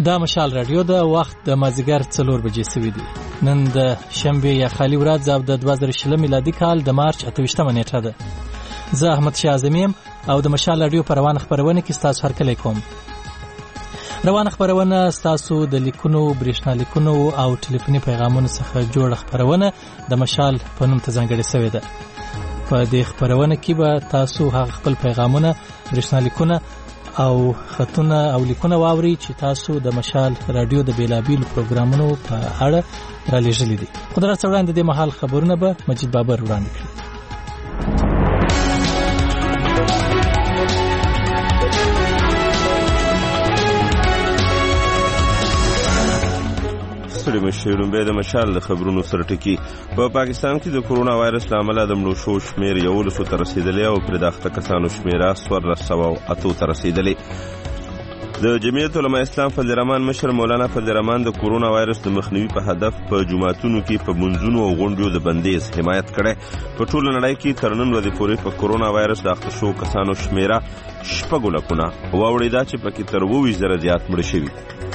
دا مشال رادیو د وخت د مازیګر 4 بجې سوي دي. نن د شنبه یا خالی ورځ د 2020 میلادي کال د مارچ 28 نیټه ده. زه احمد شاه اعظمیم او د مشال رادیو په روانه خبرونه کې تاسو هرکلی کوم. روانه خبرونه تاسو د لیکونو، برېښنا لیکونو او ټلیفوني پیغامونو څخه جوړه خبرونه د مشال په نوم ته ځانګړې شوې ده. په دې خبرونه کې به تاسو هغه خپل پیغامونه، برېښنا لیکونه او خطونه او لیکونه واوري چې تاسو د مشال رادیو د بیلابیل پروګرامونو په اړه را لېږلي دي. خو درته وړاندې د محل خبرونه به مجید بابر وړاندې کړي. مشهورون به د مشال د خبرونو سره ټکی. په پاکستان کې د کرونا وایرس لامل د مړو شو شمیر 1100 ته رسیدلی او پر دغه کسانو شمیر 1408 ته رسیدلی. د جمعیت علماء اسلام فضل الرحمن مشر مولانا فضل الرحمن د کرونا وایرس د مخنیوي په هدف په جمعتونو کې په منځونو او غونډو د بندیز حمایت کړي. په ټول نړۍ کې تر نن ورځې پورې په کرونا وایرس د اخته شو کسانو شمیر 6 لکونه واوړېده چې پکې تر 20,000 زیات مړه شوي.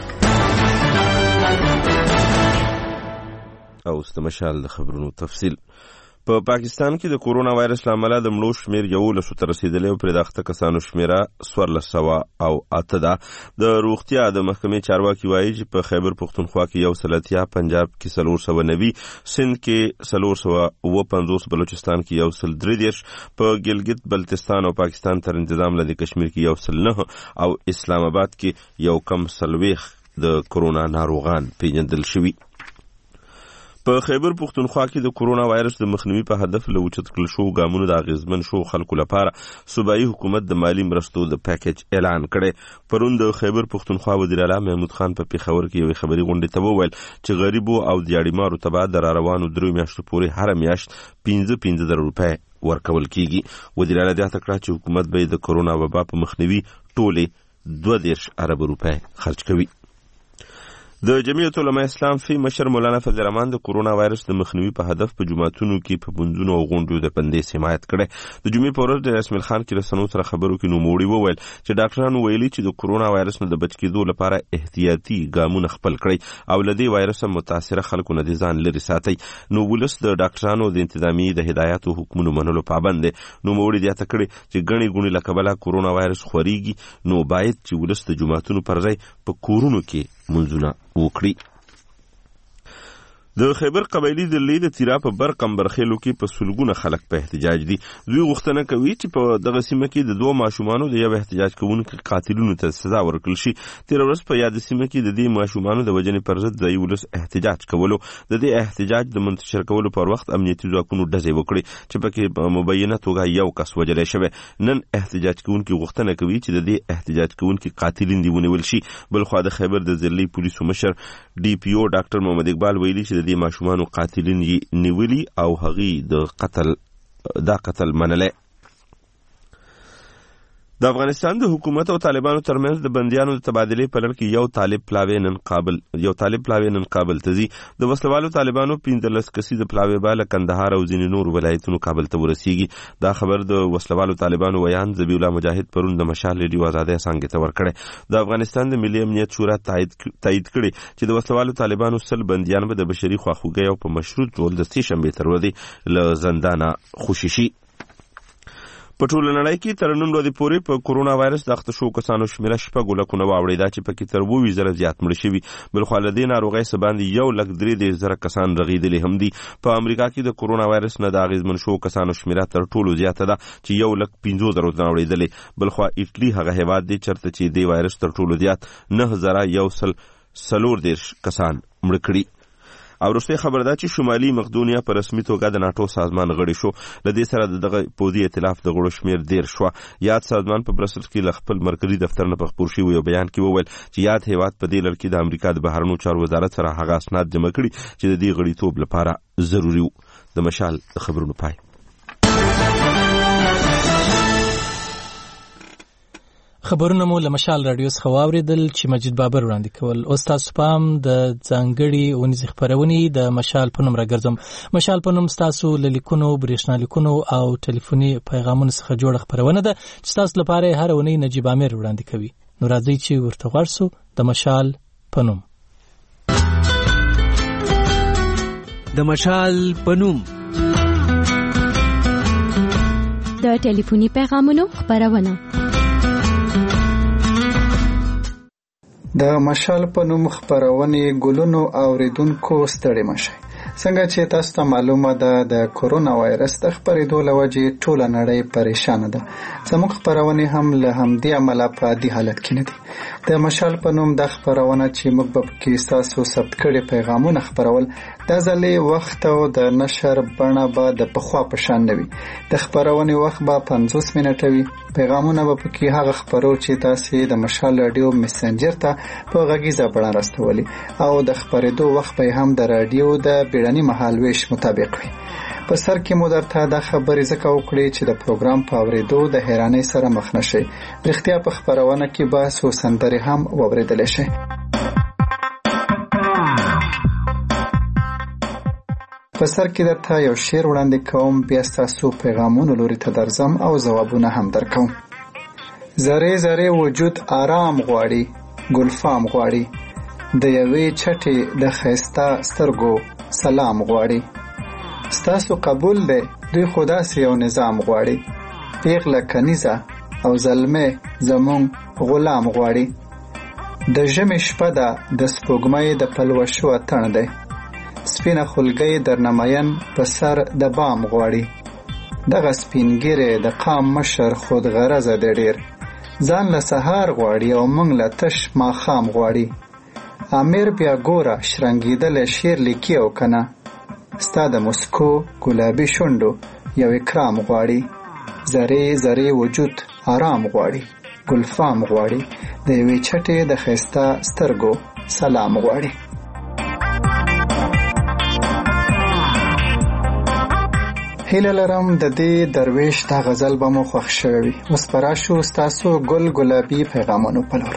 او استمشال د خبرونو تفصیل. په پاکستان کې د کرونا وایرس لامل د مړو شمیر 1100 ته رسیدلی او پر دغه کسانو شمیر 1408 ده. د روغتیا د محکمې چارواکي وایي چې په خیبر پختونخوا کې 130، پنجاب کې 490، سند کې 450، بلوچستان کې 133، په ګلګت بلتستان او پاکستان تر انتظام لدی کشمیر کې 109 او اسلام آباد کې یو کم 40 د کرونا ناروغان پیژندل شوي. په خیبر پختونخوا کې د کرونا وایرس د مخنیوي په هدف له اوچت کړل شو ګامونو د اغیزمن شو خلکو لپاره صوبایي حکومت د مالی مرستو د پیکیج اعلان کړي. پرون د خیبر پختونخوا وزیر اعلی محمود خان په پیښور کې یو خبري غونډه ته وویل چې غریبو او دیاړیمارو ته به د روانو 3 میاشتو پورې هر میاشت 15,000 روپۍ ورکول کیږي. وزیر اعلی دا تکړه چې حکومت به د کرونا وبا په مخنیوي ټولې 20 ارب روپۍ خرج کوي. د جمعیت علماء اسلام فی مشر مولانا فضل الرحمن د کرونا وایرس د مخنیوي په هدف په جمعتونو کې په منځونو او غونډو د بندیز حمایت کړي. د جمعې په ورځ د اسماعیل خان کې رسنیو سره خبرو کې نوموړي وویل چې ډاکټرانو ویلي چې د کرونا وایرس نه د بچ کېدو لپاره احتیاطي ګامونه خپل کړي او له دې وایرس متاثره خلکو نه ځان لري ساتي. نو ولس د ډاکټرانو د انتظامی د هدایت او حکمونو منلو پابند دي. نوموړي زیاته کړي چې غني ګونی له کبله کرونا وایرس خوريږي، نو باید چې ولس د جمعتونو پر ځای په کورونو کې منځونه وکړي. د خیبر قبایلی د لید تیرا په برقم برخېلو کې په سلګونه خلک په احتجاج دي. دوی غوښتنه کوي چې په دغه سیمه کې د 2 ماشومانو د یو احتجاج کوونکو قاتلونو ته سزا ورکړل شي. تیر ورځ په یاد سیمه کې د دې ماشومانو د وجنې پر ضد د ولس احتجاج کولو. د دې احتجاج د منتشر کولو پر وخت امنیتي ځواکونو ډزې وکړي چې پکې په مبینه توګه یو کس وژل شوی. نن احتجاج کوونکو غوښتنه کوي چې د دې احتجاج کوونکو قاتلین دی ونیول شي. بلخو د خیبر د ضلعي پولیسو مشر ډي پی او ډاکټر محمد اقبال ویلي چې د ماشومانو قاتلین یې نیولي او هغې د قتل منله. د افغانستان د حکومت او طالبانو ترمنځ د بندیانو د تبادلې په لړ کې یو طالب پلاوی نن کابل ته ځي. د وسلوالو طالبانو 15 کسیز پلاوی بالا کندهار او ځینې نور ولایتونو کابل ته ورسیږي. دا خبر د وسلوالو طالبانو ویان ذبیح الله مجاهد پرون د مشال ریډیو آزادۍ څنګه ته ورکړي. د افغانستان د ملي امنیت شورا تایید کړي چې د وسلوالو طالبانو 100 بندیان به د بشري خواخوږۍ او په مشروط ډول د 3 شنبې تر ورځې له زندانه خوشي شي. په ټول نړۍ کې تر نن ورځې پورې په کرونا وایرس د اخته شو کسانو شمیر 6 لکونه واوړېده چې پکې تر 20,000 زیات مړه شوي. بلخو له دې ناروغۍ څخه باندې 1,03,000 کسان رغېدلي هم دي. په امریکا کې د کرونا وایرس نه د اغیزمن شو کسانو شمیر تر ټولو زیاته ده چې 1,15,000 واوړېدلې. بلخو ایټلی هغه هیواد دی چرته چې د وایرس تر ټولو زیات 9,140 کسان مړه کړي. او وروستۍ خبر ده چې شمالي مقدونیا په رسمي توګه د ناتو سازمان غړی شو. له دې سره دغه پوځي ائتلاف د غړو شمیر 10 شو. یاد سازمان په برسلز کې له خپل مرکزي دفتر نه په خبر شوی یو بیان کې وویل چې یاد هیواد په دې لړ کې د امریکا د بهرنیو چارو وزارت سره هغه اسناد جمع کړي چې د دې غړیتوب لپاره ضروري وو. د مشال خبرونو پای. خبرونه مو له مشال رادیو څخه واوریدل چې مجید بابر وړاندې کول. اوس تاسو پام د ځانګړي اونیزې خبرونې د مشال په نوم راګرځم. مشال په نوم تاسو له لیکونو، برېښنا لیکونو او ټلیفوني پیغامونو څخه جوړه خبرونه ده چې تاسو لپاره هر اونۍ نجیب امیر وړاندې کوي. نو راځئ چې ورته غوږ شو. د مشال په نوم. د مشال په نوم د ټلیفوني پیغامونو خبرونه. د مشال په نوم خبرونه ګلونو اوریدونکو ستړي مشه. څنګه چې تاسو ته معلومه ده د کورونا وایرس د خپرېدو له وجې ټوله نړۍ پریشانه ده. زموږ خپرونه هم له همدې امله په دې حالت کې نه دي. د مشال په نوم د خپرونه چې موږ به پکې ستاسو ثبت کړي پیغامونه خپرول، دا ځلې وخت او د نشر بڼه به د پخوا په شان نه وي. د خپرونې وخت به 50 منټه وي. پیغامونه به پکې هغه خپرو چې تاسو د مشال رادیو میسنجر ته په غږیزه بڼه راستولي او د خپرېدو وخت به هم د رادیو د بیړني مهالویش مطابق وي. په سر کې مو درته دا خبرې ځکه وکړې چې د پروګرام په اورېدو د حیرانۍ سره مخ نشئ. رښتیا په خپرونه کې به څو سندرې هم واورېدلی شئ. په سر کې درته یو شعر وړاندې کوم، بیا ستاسو پیغامونو لوري ته درځم او ځوابونه هم درکوم. ذرې ذرې وجود آرام غواړي، ګلفام غواړي، د یوې چټې د ښایسته سترګو سلام غواړي. ستاسو قبول دی، دوی خدا سي یو نظام غواړي. پیغله کنیزه او زلمه زمون غلام غواړي. د ژمې شپه ده، د سپوږمۍ د پلوشو اتڼ دی. سپینه خلګۍ در نماین په سر د بام غواړي. دغه سپینګیره د قام مشر خود غرضه دی ډیر. ځان له سهار غواړي او موږ له تش ماښام غواړي. امیر بیا ګوره شرنګېدل شعر لیکي او کنه. ستا د مسکو ګلابي شونډو یو اکرام غواړي. ذرې ذرې وجود آرام غواړي، ګلفام غواړي، د یوې چټې د ښایسته سترګو سلام غواړي. هیله لرم د دې درویش دا غزل به مو خوښ شوی وي. اوس به راشو ستاسو ګل ګلابي پیغامونو په لور.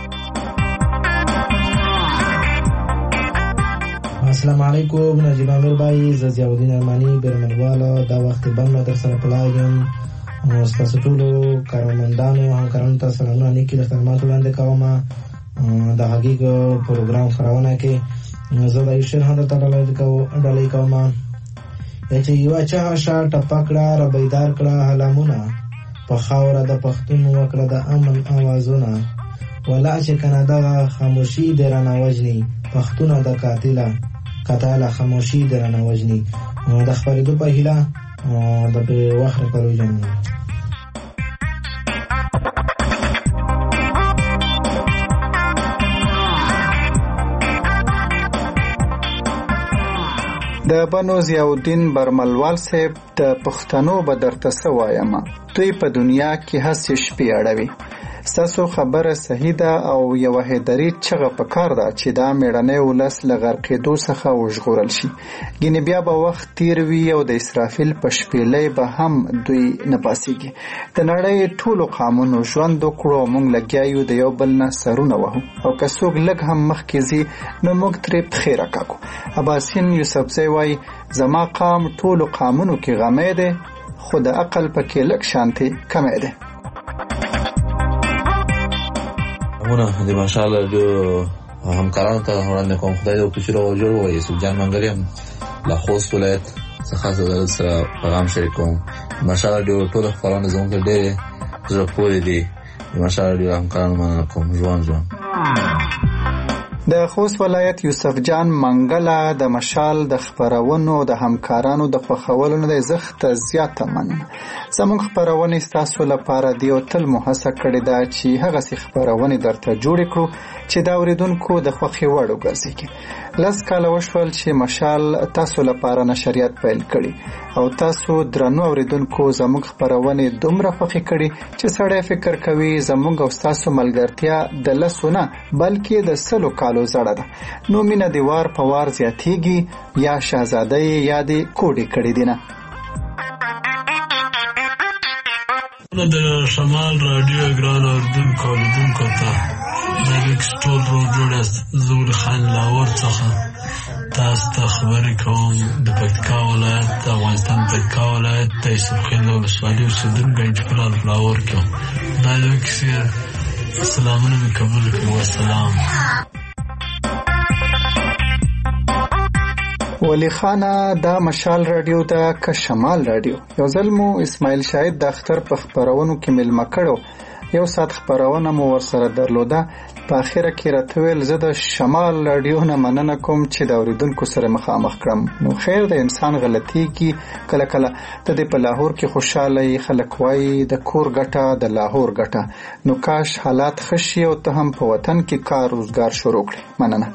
السلام علیکم نجیب امیر بای، زه ضیاءالدین ارمانی بیرمنواله. دا وخت بند در سره پلایم. ستاسو ټولو کارمندانو همکارانو ته سلامونه نیکې د خدمات وړاندې کوم. د هغې پروګرام خپرونه کې زه د یو شعر هم درته ډالۍ کوم چې یوه چغه شه ټپه کړه ربیدار کړه هلمونه، په خاوره د پښتون وکړه د امن اوازونه. ولا چې کنه دغه خاموشي د رانه وژني، پښتونه د قاتله خاموشي د رانه وژني. د خپرېدو په هیله د وخت پروژن. د بنو ضیاءالدین برملوال صاحب د پښتنو به درته څه وایم، دوی په دنیا کې هسې شپې اړوي. ستاسو خبره صحیح ده او یوه هیدري چغه پکار ده چې دا میړنی ولس له غرقېدو څخه وژغورل شي. ګینې بیا به وخت تیر وي او د اسرافیل په شپېلۍ به هم دوی نه پاسېږي. د نړۍ ټولو قامونو ژوند وکړو او موږ لګیا یو د یو بل نه سرونه وهو، او که څوک لږ هم مخکې ځي نو موږ ترې پښې راکاږو. عباسین یوسفزی وایي زما قام ټولو قامونو کې غمی دی، خو د عقل پکې لږ شانتې کمی دی. د مشال رادیو همکارانو ته وړاندې کوم. خدای دې وکړي چې روغ جوړ ووایي. یوسف جان منګل یم له خوست ولایت څخه سره پیغام شریک کوم. مشال رادیو ټول خپرونه زموږ ډېرې زړه پورې دي. د مشال رادیو همکارانو مننه کوم. ژوند د خوست ولایت یوسف جان منګله د مشال د خپرونو د همکارانو د خوښولو نه دی زښته زیاته مننه. زموږ خپرونې ستاسو لپاره دی او تل مو هڅه کړې ده چې هغسې خپرونې درته جوړې کړو چې د اورېدونکو د خوښې وړ وګرځېږي. 10 کاله وشول چې مشال تاسو لپاره نشریات پیل کړي او تاسو درنو اورېدونکو زموږ خپرونې دومره خوښې کړي چې سړی فکر کوي زموږ او ستاسو ملګرتیا د 10 نه بلکې د 100 کالو زړه ده. نو مینه د وار په وار زیاتېږي یا شهزاده یا دې کوډې کړي دي نه. د شمال رادیو ګران اوریدونکو ته د لیکسټول روډ جوړ زول خان لاور څخه تاسو ته خبرې کوم. د پکتیکا ولایت د افغانستان پکتیکا ولایت د یوسف خیل ولسوالۍ اوسېدونکی یم چې په لاور کې دا یو کیسې سلامونه مې قبول کړي. والسلام. ولی خانه دا مشال رادیو دا که شمال رادیو. یو ځل مو اسماعیل شاهد د اختر په خپرونو کې ملمه کړو، یو ساعت خپرونه مو ورسره درلوده. په اخره کې راته ویل زه د شمال رادیو نه مننه کوم چې د اوریدونکو سره مخامخ کړم. نو خیر، د انسان غلطیږي، کله کله د دې په لاهور کې خوشاله خلک وایي د کور ګټه د لاهور ګټه. نو کاش حالات ښه شي او ته هم په وطن کې کار روزګار شروع کړې. مننه.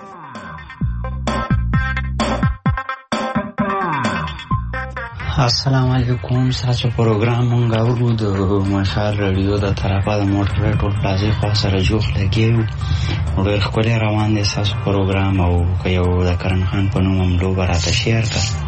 السلام علیکم. تاسو پروګرام مونږ اورو د مشال رادیو د طرفه د موټر ټول پلازې خوا سره جوخ لګیو. ډېر ښکلی روان دی تاسو پروګرام، او که یو د کرن خان په نوم هم لوبه راته شیر کړه.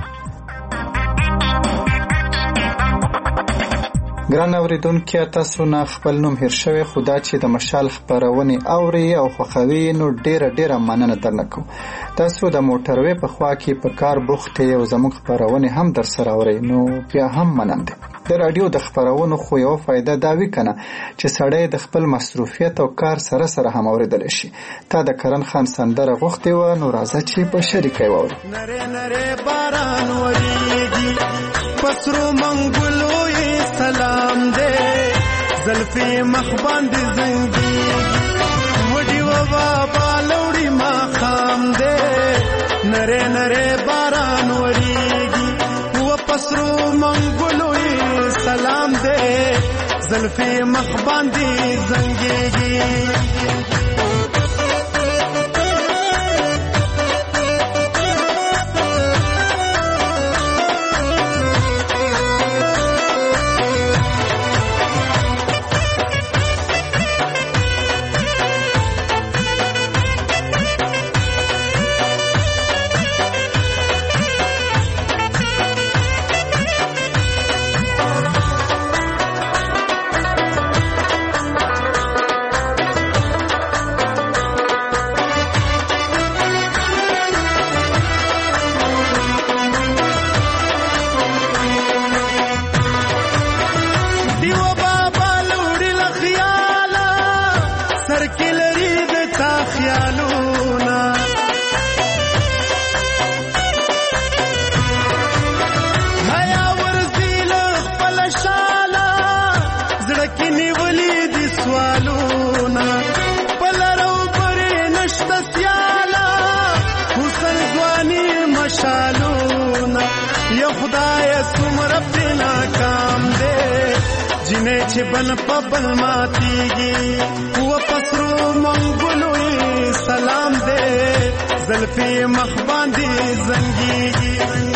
ګران اوریدونکي، تاسو نه خپل نوم هیر شوی، خدا چې د مشال خپرونې اوري او خوښوي نو ډیره مننه درنه کوم. تاسو د موټروي په خوا کې په کار بوخت یو زموږ خپرونې هم در سره اوري، نو بیا هم مننه ده. د رادیو د خپرونو خو یو فائدہ دا وی کنه چې سړی د خپل مصروفیت او کار سره هم اوریدل شي. تا د کرن خان سندره غوښتې و، نو راځه چې په شریکه وورو. نره نره باران وریږي پسرو منګلو سلام دې زلفي مخ باندې زنګي وډي و بابا لوړي ما خام دې نره نره باران وریږي و پسرو منګلو سلام دې زلفي مخ باندې زنګي. چې بل په بل ماتيږي و پسرو منګلوي سلام دې زلفي مخ باندې زنګيږي.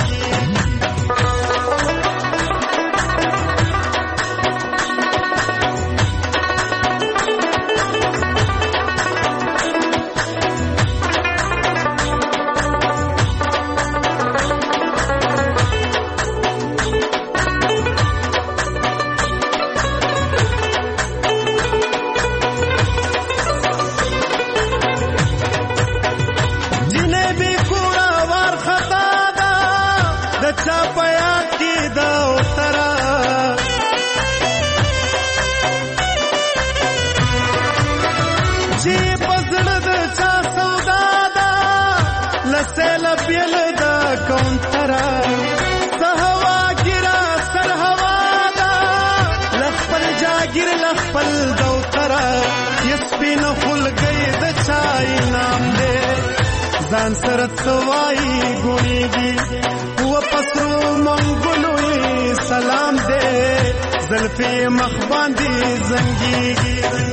ځان سره توای ګونیږي و پسرو منګلوي سلام دې زلفي مخ باندې زنګيږي.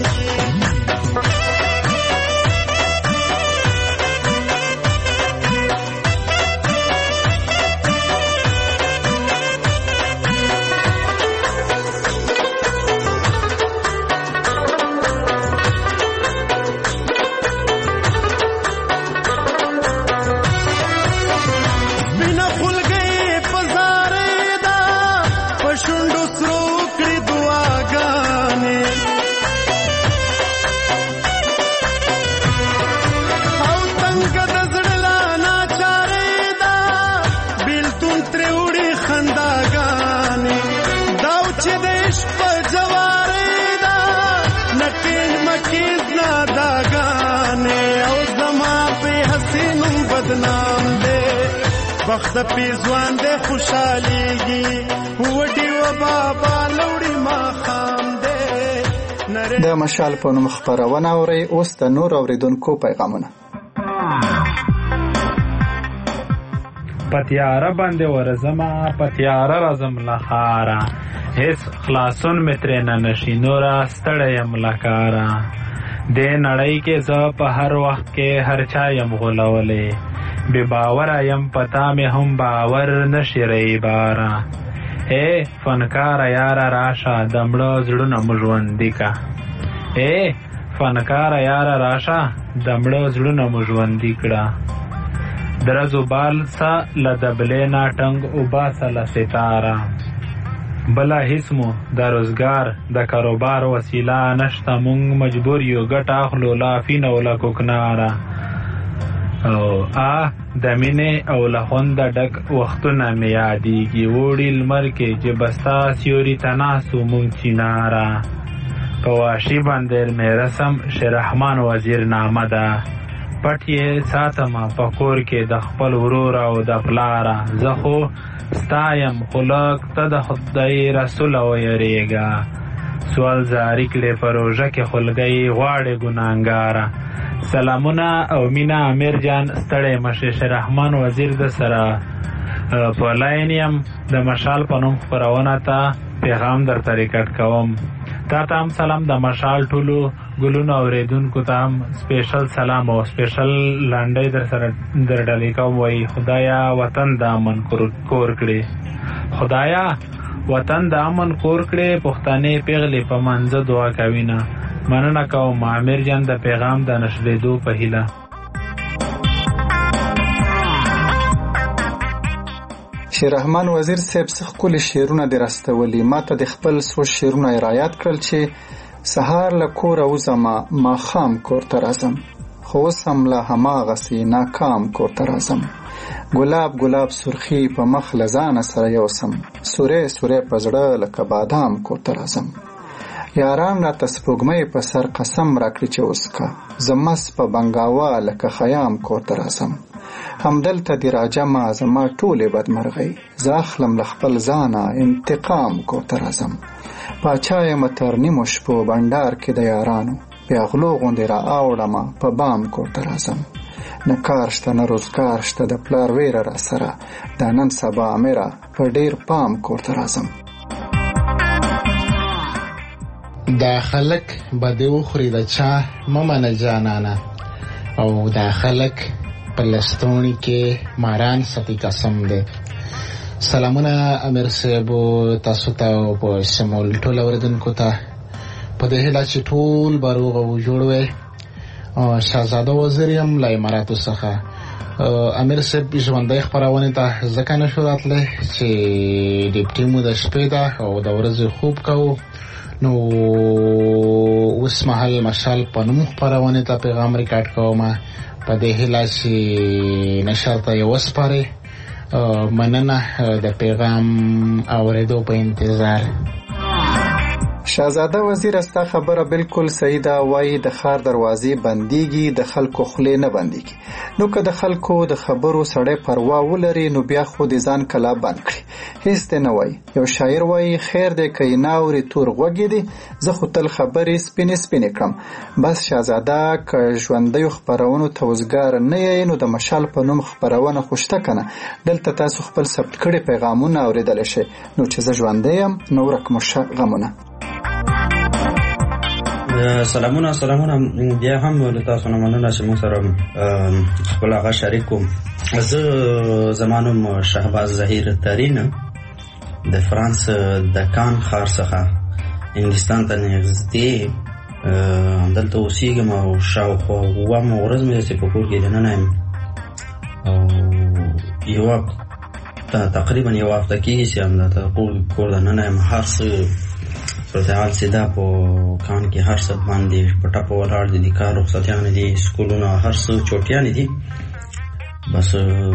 وخت په ځوان د خوشاليږي وډي و بابا لوري ما خام دې د مشال په نوم خبرونه اوري. اوس د نور اوریدونکو پیغامونه. پتیاره باندې ورزما پتیاره رزم لخاره هیڅ خلاصون مترنه نشي نورا ستړی یم لکاره دې نړۍ کې زه په هر وخت کې هر چا یم غولولې بې باوره یم پتا مې هم باور نشي ریباره اے فنکاره یاره راشه د مړه زړونه مو ژوندي کا اے فنکاره یاره راشه د مړه زړونه مو ژوندي کړه درزو بال سا لدبلینا ټنګ اوباسا لستاره بلا هیڅ مو د روزګار د کاروبار وسیله نشته مونږ مجبور یو ګټه اخلو لافینه ولا کوکناره او د مینې او له خونده ډک وختونه مې یادېږي وړي لمر کې چې بستا سیوري ته ناستو مونږ چیناره په واشي باندې مې رسم شیررحمان وزیر نامه ده پټ یې ساتمه په کور کې د خپل ورور او د پلاره زه خو ستایم خلق ته د خدای رسول ویریږه سوال زاری کړې په روژه کې خلګۍ غواړې ګناهګاره سلامونه او مینا امیر جان ستړی مشه شیررحمان وزیر د سره په لاین یم د مشال په نوم خپرونه ته پیغام درته ریکارډ کوم تا ته هم سلام د مشال ټولو ګلونو اوریدونکو ته هم سپیشل سلام او سپیشل لنډۍ در سره در ډالۍ کوم وایي خدایا وطن د امن کور کړي خدایا وطن د امن کور کړي پښتانه پیغلې په منځه دعا کوي نه مننه کوم امیر جان د پیغام د نشریدو په هیله شیررحمان وزیر صاحب څخه کول شعرونه درستولي ماته د خپل سوچ شعرونه رعایت کړل چې سهار له کور وزما ما خام کور ته راځم خو سم له هماغسې ناکام کور ته راځم ګلاب ګلاب سرخی په مخ لزان سره یوسم سورې سورې په زړه لکه بادام کور ته راځم یاران را تسپوږمۍ په سر قسم راکړي چې اوسکا زمس په بنګاوا لکه خیام کور ته راځم همدلته دی راجمه زما ټولې بدمرغۍ زه اخلم له خپل ځانه انتقام کور ته راځم پاچا یم تر نیمو شپو بنډار کې د یارانو بیا غلو غوندې را اوړمه په بام کور ته راځم نه کار شته نه روزګار شته د پلار ویره را سره دا نن سبا میرا په ډیر پام کور ته راځم دا خلک به دې وخوري د چا مه منه جانانه او دا خلک په لستوڼي کې ماران ساتي قسم دی سلامونه امیر صاحب تاسو ته او په شمول ټول اوریدونکو ته په دې هیله چې ټول به روغ او جوړ وي شهزاده وزیر یم له اماراتو څخه امیر صاحب ژوندۍ خپرونې ته ځکه نه شو راتلی چې ډیپټي مو د شپې ده او د ورځې خوب کوو نو اوس مهال مشال په نوم خپرونې ته پیغام ریکارډ کوم په دې هیله چې نشر ته یې وسپارئ مننه د پیغام اوریدو په انتظار شهزاده وزیر استا خبره بالکل صحیح ده وایي د ښار دروازې بنديږي د خلکو خولې نه بنديږي نو که د خلکو د خبرو سړی پروا ولري نو بیا خو د ځان کلا بند کړي هیڅ نه وایي یو شاعر وایي خیر دې کوي ناوري تور غوږی دي زه خو تل خبرې سپینې کړم بس شهزاده که ژوندۍ خبرونو توزګار نه یې نو د مشال په نوم خبرونه خوشته کنه دلته تاسو خپل ثبت کړي پیغامونه اوریدل شي نو چې زه ژوندۍ یم نو ورکه غمونه سلامونه بیا هم له تاسو نه مننه چې موږ سره خپل هغه شریک کوم زه زمانوم شهباز ظهیر ترین د فرانس د کان ښار څخه انګلستان ته نږدې همدلته اوسېږم او شاوخوا اوومه ورځ مې چې په کور کې دننه یم او تقریبا یوه هفته کېږي چې همدلته کور دننه یم هر څه صورتحال سیده په کان کې هر څه باندې په ټپه ولاړ دي کار رخصتیانې دي سکولونه هر څه چوټیانې دي بس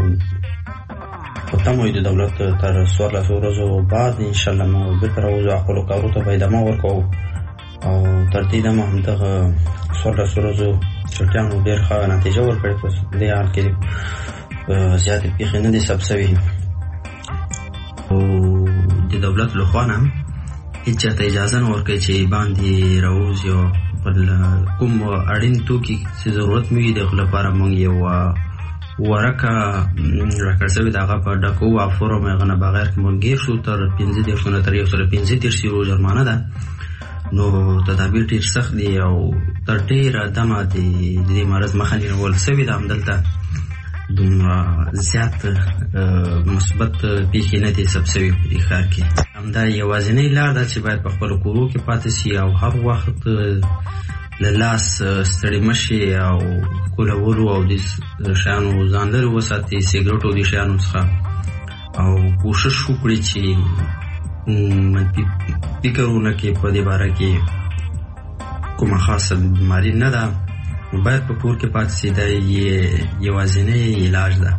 په تمه د دولت تر 14 ورځو بعد انشاءالله موږ بېرته راوځو خپلو کارو ته به ادامه ورکوو او تر دې دمه همدغه 14 ورځو چوټیانو ډېر ښه نتیجه ورکړې په دې حال کې زیاتې پیښې نه دي ثبت شوي او د دولت لخوا نه هیڅ چاته اجازه نه ورکوي چې باندې راوځي او پر کوم اړین توکي چې ضرورت وي د خپل لپاره موږ یو ورکه راکړ شوی د هغه په ډکو او فورم غنه بغیر کې موږ شو تر 15 نه تر 115 یورو جرمانه ده نو تدابیر ډیر سخت دي او تر ډیره دمه د دې مرض مخه نیول شوی ده همدلته دومره زیات مثبت پیښې نه دي ثبت شوي په دې ښار کې همدا یوازینۍ لار ده چې باید په خپلو کورو کې پاتې شي او هر وخت له لاس ستړي مه شي او ښکلولو او د شیانو ځان لرې وساتي سګرټ او د شیانو څخه او کوشش وکړي چې منفي فکرونه کې په دې باره کې کومه خاصه بیماري نه ده باید په کور کې پاتې شي دا یوازینی علاج ده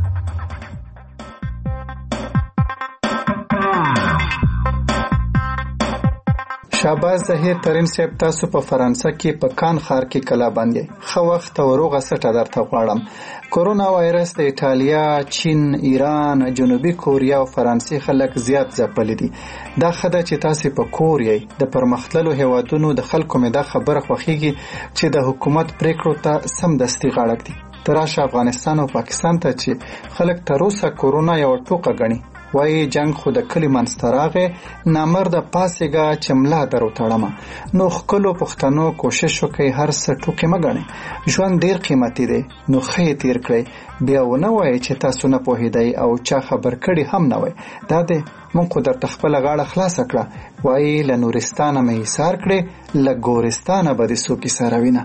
شاباز ظهیر ترین صاحب تاسو په فرانسه کې په کان ښار کې کلا باندې خو وخت او روغه سټه درته غواړم کورونا وایرس د ایټالیا، چین، ایران، جنوبي کوریا او فرانسې خلک زیات ځپلي دي دا خدای چې تاسو په کور یې د پرمختللو هیوادونو د خلکو مې دا خبره خوخیږي چې د حکومت پریکړو ته سم دستي غاړک دي تراشه افغانستان او پاکستان ته چې خلک تر اوسه کورونا یو ټوکه غني وای جنگ خود کلی منستراغه نامرد پاسېګه چملا درو تړم نو خلکو پښتنو کوشش وکي هر څه ټوکې مګنه ژوند ډیر قیمتي دی نو خې تیر کړی بیا ونه وای چې تاسو نه پوهیدای او چا خبر کړي هم نه وای دا دې مونږ در تخپل غاړه خلاص کړه وای له نورستانه مې ایثار کړي له ګورستانه به د سوکي سروینه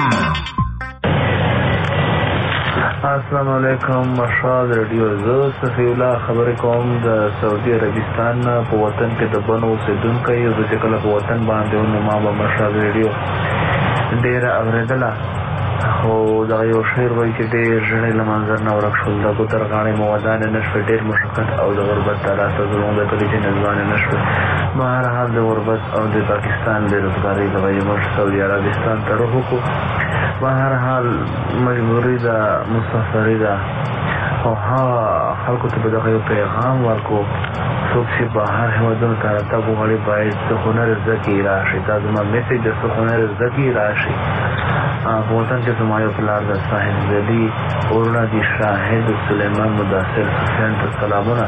السلام علیکم مشال رادیو زه صفی الله خبرې کوم د سعودي عربستان په وطن کې د بنو اوسیدونکو یو چې کله په وطن باندې نو ما به مشال رادیو ډیر اوریدله خو دا یو شعر وایي چې ډیر ژړې له منظر نه ورک شول د ګوتر غاړې مو ودانې نشوې ډیر مشقت او د غربت تلاسه زموږ د کلي چې نځوانې نشوې په هر حال د غربت او د پاکستان بېروزګارۍ د وجې موږ سعودي عربستان ته روح وکړو په هر حال مجبوري ده مسافري ده او خلکو ته به دغه یو پیغام ورکړو څوک چې بهر هېوادونو ته راتګ وغواړي باید د هنر زده کړې راشي دا زما میسیج ده څوک هنر زده کړې راشي په وطن کې زما یو پلار ده صاحب زدي وروڼه دي شاهد سلیمان مدثر سفیان ته سلامونه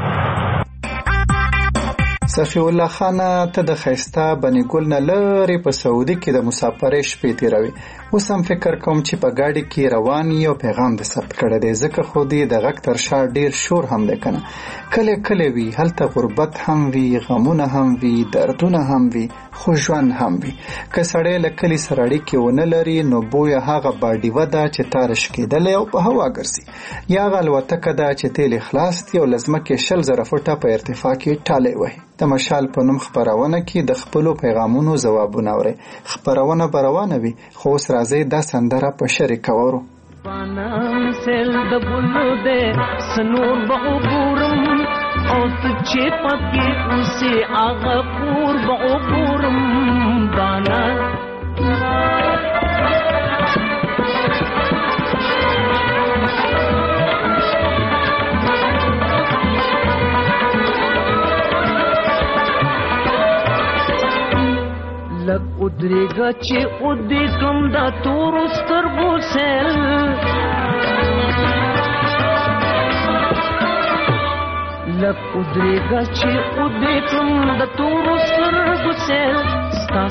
صفی الله خان ته د خیسته بنی ګل نه لري په سعودي کې د مسافرې شپې تیروي اوس هم فکر کوم چې په ګاډي کې روان یو پیغام د ثبت کړی دی ځکه خو دې د غږ تر شا ډیر شور هم دی کنه کله کله وی هلته غربت هم وی غمونه هم وی دردونه هم وی خو ژوند هم وی که سړی له کلي سره اړیکې ونه لري نو بویه هغه باډي وده چې تارش کېدلی او په هوا ګرځي یا هغه الوتکه ده چې تیل خلاص دي او له ځمکې 100,000 فوټه په ارتفاع کې ټالۍ وهي د مشال په نوم خپرونه کې د خپلو پیغامونو ځوابونه اوري خپرونه به روانه وي خو اوس راځي دا سندره په شریک وورو پانام سیل د بلو دے سنور بعبورم او تچے پکی اسے آغا پور بعبورم بانا لک ادریگا چه ادی کم دا تور سترگو سیل لک ادریگا چه ادی کم دا تور سترگو سیل ستا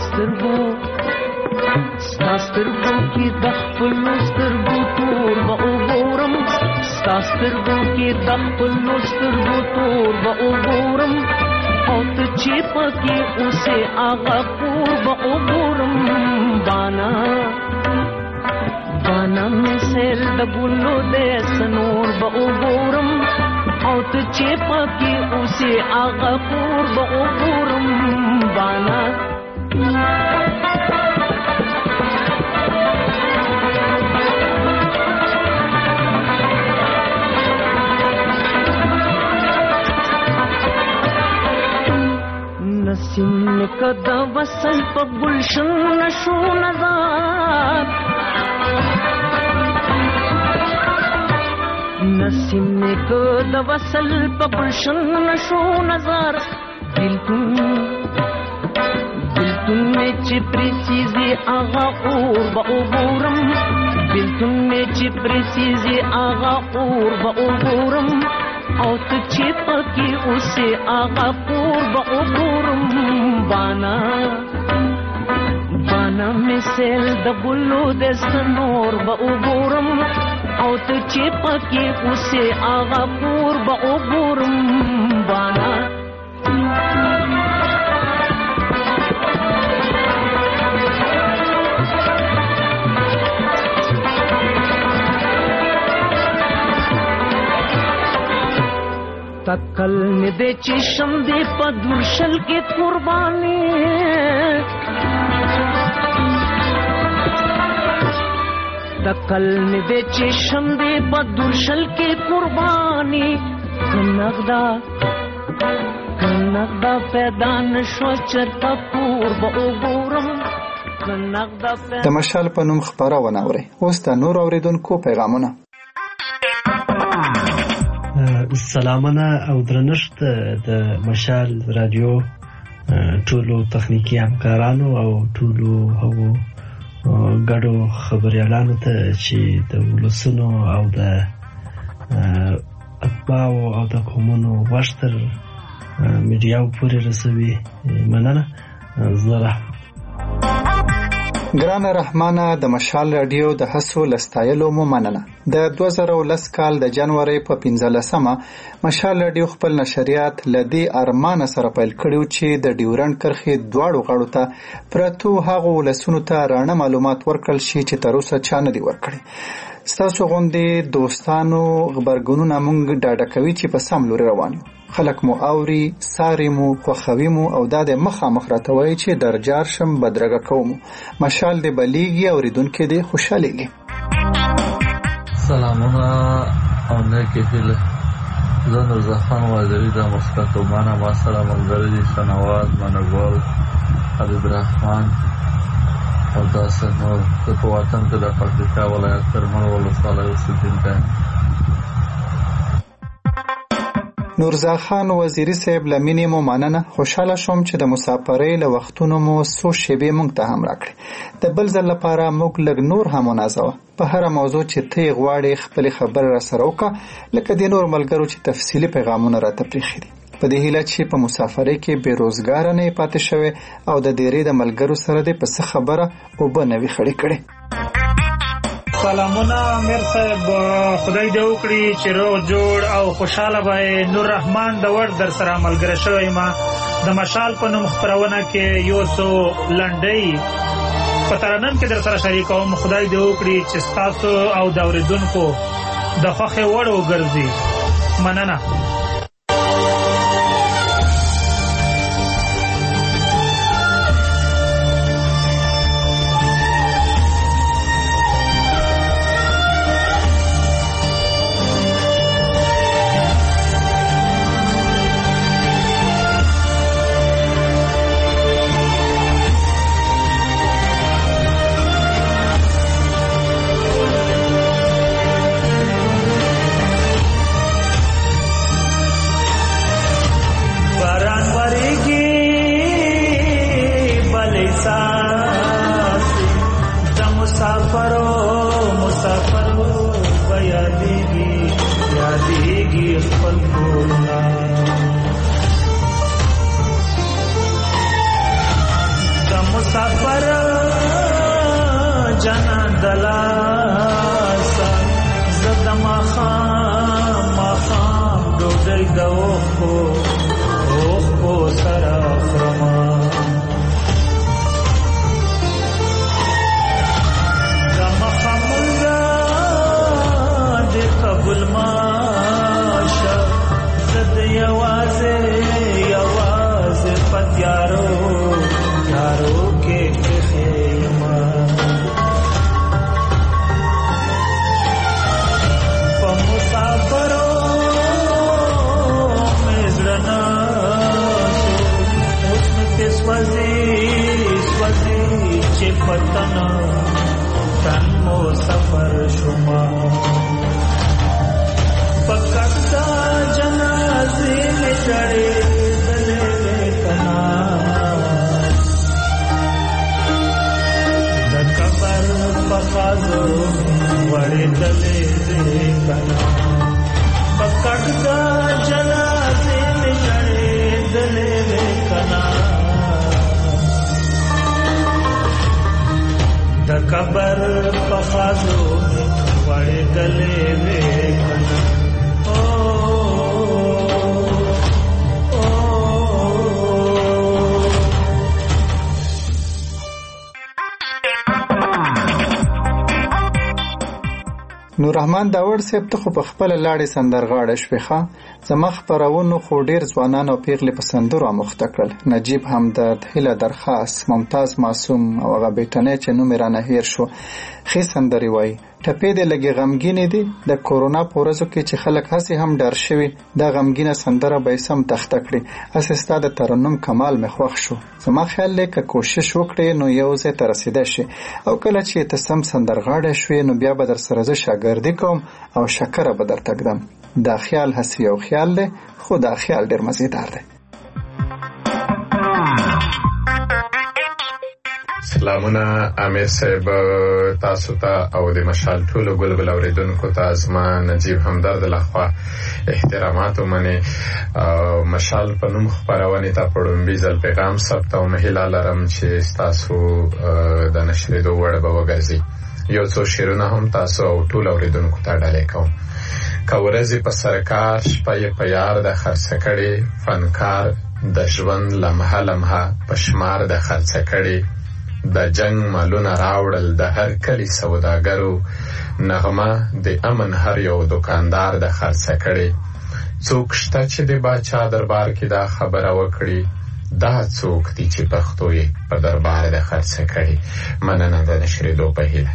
سترگو کی دخپلو سترگو تور با اوگورم ستا سترگو کی دخپلو سترگو تور با اوگورم او ته چې پکې اوسه هغه کور به وګورم بانا مې سیل د ګلو دې سنور به وګورم او ته چې پکې اوسه هغه کور به وګورم بانا نسیم کدا وصل په گلشن نشو نزار نسیم نیکه د وصل په گلشن نشو نظر بیلتون می چې پریسیزی آغا اور با اوبورم بیلتون می چې پریسیزی آغا اور با اوبورم او ته چې پکې اوسې آغا اور با اوبورم بانا مثل د ګلو د سنور با اوبورم او ته چې پکې اوسې آغا اور با اوبورم بانا تکل می دے چشم دے پدرشل کے قربانی تکل می دے چشم دے پدرشل کے قربانی کنغدا پیدا نشو چرتا پور با اوبورم د مشال په نوم خپرونه اوري. اوس د نور اوریدونکو پیغامونه. سلامونه او درنښت د مشال رادیو ټولو تخنیکی همکارانو او ټولو هغو ګډو خبريالانو ته چې د ولسونو او د اتباعو او د قومونو واشتر میډیاو پورې رسوي. مننه. زه ګران رحمانه د مشال رادیو د هڅو لستایلو مو مننه. د 2010 کال د جنوري په 15مه مشال رادیو خپل نشریات لدی ارمان سره پیل کړیو چې د ډیورنډ کرښې دواړو غاړو ته پرتو هغه ولسونو ته رانه معلومات ورکړل شي چې تر اوسه چا نه دی ورکړي. ستاسو غوندې دوستانو خبرګونونه مونږ ډاډه کوي چې په سم لوري روان یو. خلک مو اوري، ساري مو، خوښوي مو او دا د مخامخ راته وایي چې درجار شم بدرګه کوم. مشال دې بلیږي اوریدونکو دې خوشاليږي. سلامونه او نیکې هیله. زه نورزخان وزیری د مثبت ومانه ما سره ملګری دي شنواز منګول حبیب الرحمن او داسې نور. زه په وطن کې د پکتیکا ولایت کرمل ولسوالۍ اوسېدونکی یم. نورزا خان وزیری صاحب لمینې مو مننه. خوشاله شوم چې د مسافرۍ له وختونو مو څو شیبې مونږ ته هم راکړي. د بل ځل لپاره موږ لږ نور هم ونازوه په هر موضوع چې ته غواړې خپل خبر را سره وکړه، لکه د نور ملګرو چې تفصیلی پیغامونه راته پریښي دي. په دې هیله چې په مسافرۍ کې بیروزګار نه پاتې شوی او د ډېرې د ملګرو سره د پس خبره او بنوي خړې کړي. سلامونه امیر صاحب، خدای دې وکړي چې روغ جوړ او خوشاله وای. نور رحمان د ور در سره ملګری شوی ما د مشال په نوم خبرونه کې یو څو لنډۍ په ترنم کې در سره شریکوم. خدای دې وکړي چې تاسو او د اوریدونکو د خوښې وړ وګرځي. مننه. قبر پخازو وړې دلې وکنا نور رحمان داور صاحب ته خو په خپل لاړې سندرغاړه شوخه زما خبرونو خو ډیر ځوانان او پیغلې په سندرو مخته کړل. نجیب همدرد، هیله درخواست، ممتاز معصوم او هغه بیٹنه چې نوم رانه هیر شو خې سندري وای. ټپې دې لګي غمګینې دي د کورونا پورزو کې چې خلک هسي هم ډار شوي د غمګینه سندره به سم تخته کړي. اساستا د ترنم کمال مخوخ شو. زما خیال لکه کوشش وکړي نو یو ځای ته رسیدای شي او کله چې ته سم سندرغاړی شوې نو بیا به در سره زه شاګردي کوم او شکره به در تګدم. دا خیال هسي یو خیال دی خو دا خیال ډیر مزیدار دی. سلامونه امیر صاحب تاسو ته او د مشال ټولو ګلګل اوریدونکو ته زما نجیب همدرد لخوا احترامات ومني. مشال په نوم خپرونې ته په لومړي ځل پیغام ثبت او مهیله لرم چې تاسو د نشریدو وړ به وګرځي. یو څو شعرونه هم تاسو او ټول اوریدونکو ته ډالۍ کوم. که ورځې په سرکار شپه یې په یار د خرڅه کړې، فنکار د ژوند لمحه لمحه په شمار د خرڅه کړې، د جنگ مالونه راوړل د هر کلی سوداګرو، نغمه د امن هر یو دکاندار د خرڅه کړې. څوک شته چې د باچا دربار کې دا خبره وکړي، دا څوک دي چې پښتو یې په دربار د خرڅه کړې. مننه د نشریدو په هیله.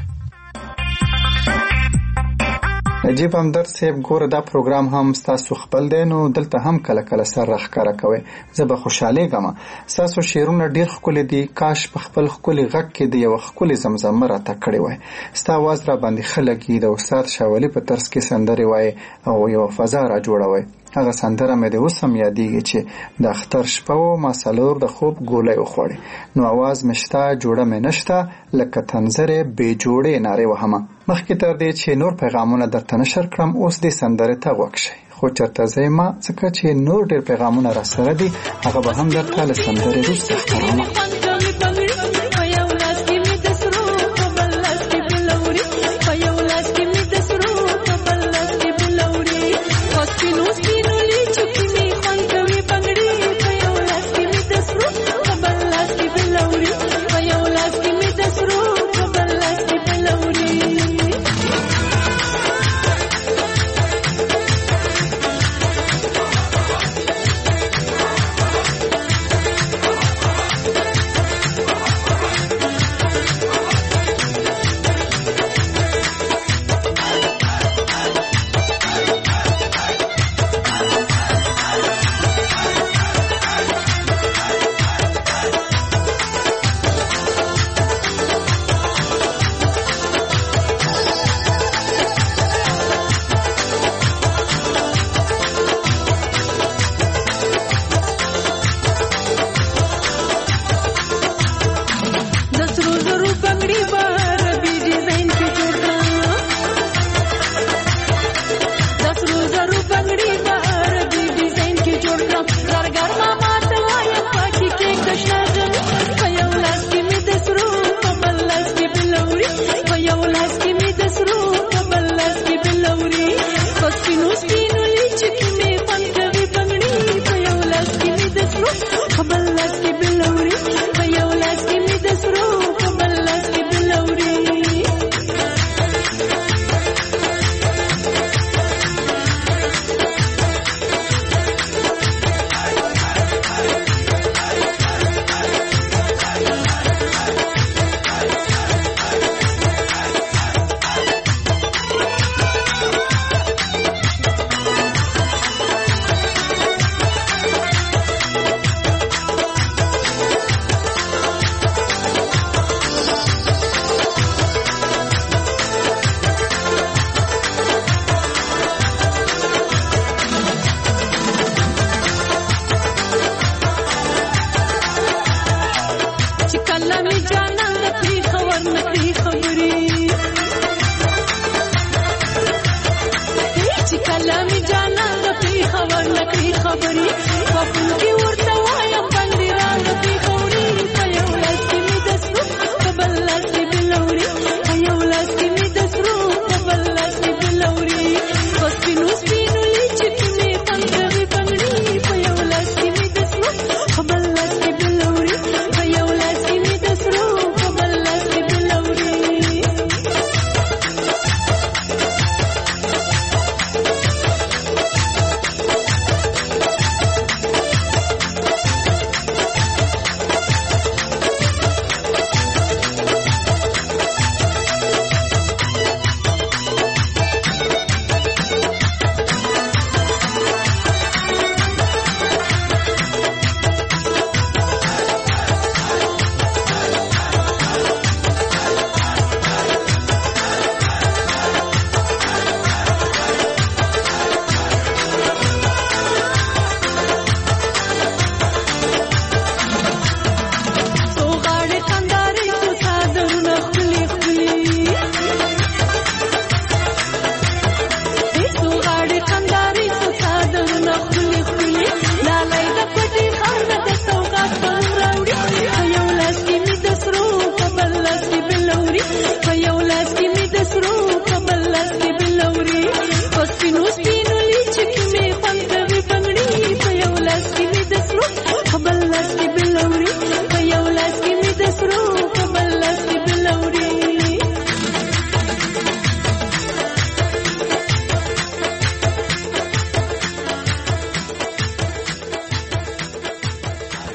نجیب همدرد صاحب ګوره دا پروګرام هم ستاسو خپل دی نو دلته هم کله کله سر راښکاره کوئ. زه به خوشحالیږم. ستاسو شعرونه ډېر ښکلي دي. کاش په خپل ښکلي غږ کې د یوه ښکلې زمزمه راته کړې وای. ستا اواز را باندې ښه لګي. د استاد شاه ولي په طرز کې سندرې وایې او یوه فضا را جوړوئ. هغه سندره مې د اوس هم یادېږي چې د اختر شپه و ما څلور د خوب ګولۍ وخوړې، نو اواز مې شته جوړه مې نشته، لکه تنظرې بې جوړې نارې وهمه. مخکې تر دې چې نور پیغامونه درته نشر کړم اوس دې سندرې ته غوږ شئ. خو چېرته ځئ ما ځکه چې نور ډېر پیغامونه را سره دي هغه به هم درته له سندرې وروسته خپروم.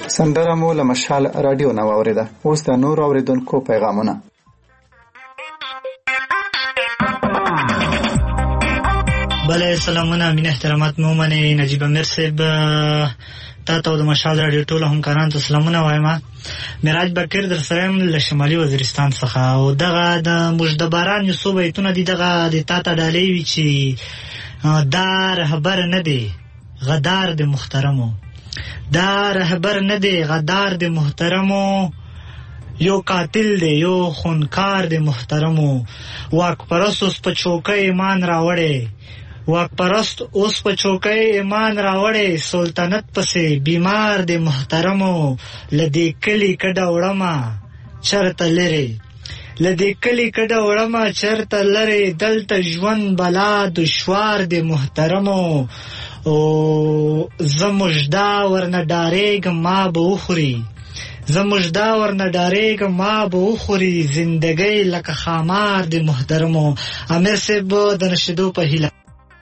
سندره مو له مشال رادیو نه واورېده. اوس د نور اوریدونکو پیغامونه. بله سلامونه مین احترامات مو منې نجیب امیر صاحب تا ته د مشال رادیو ټولو همکارانو ته سلامونه وایم. معراج بکر در سره یم له شمالي وزیرستان څخه او دغه د مجده باران یو څو بیتونه دي دغه د تا ته ډالۍ وي چې دا رهبر نه دی غدار د محترمو، دا رهبر نه دی غدار د محترمو، یو قاتل دی یو خونکار د محترمو، واک پرست اوس په چوکۍ ایمان راوړی، واک پرست اوس په چوکۍ ایمان راوړی، سلطنت پسې بیمار د محترمو، لدې کلی کډه وړمه چرته لري، لدې کلی کډه وړمه چرته لري، دلته ژوند بلا دشوار د محترمو، او زه مژده ورنه ډارېږم ما به وخوري، زه مژده ورنه ډارېږم ما به وخوري، زندګۍ لکه خامار د محترمو. امیر صاحب د نشیدو په هیله.